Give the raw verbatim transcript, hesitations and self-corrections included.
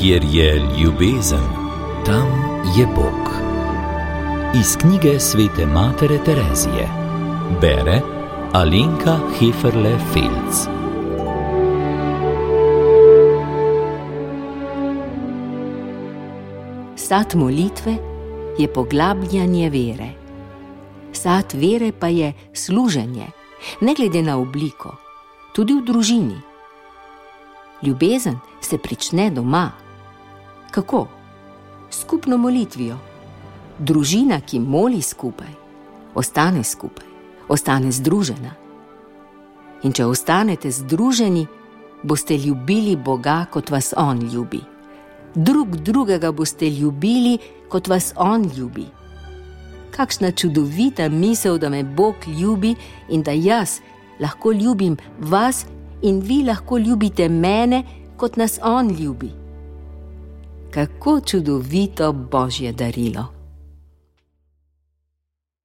Kjer je ljubezen, tam je Bog. Iz knjige svete matere Terezije. Bere Alenka Heferle-Felc. Sad molitve je poglabljanje vere. Sad vere pa je služenje, ne glede na obliko, tudi v družini. Ljubezen se prične doma. Kako? Skupno molitvijo. Družina, ki moli skupaj, ostane skupaj, ostane združena. In če ostanete združeni, boste ljubili Boga, kot vas On ljubi. Drug drugega boste ljubili, kot vas On ljubi. Kakšna čudovita misel, da me Bog ljubi in da jaz lahko ljubim vas in vi lahko ljubite mene, kot nas On ljubi. Kako čudovito Božje darilo!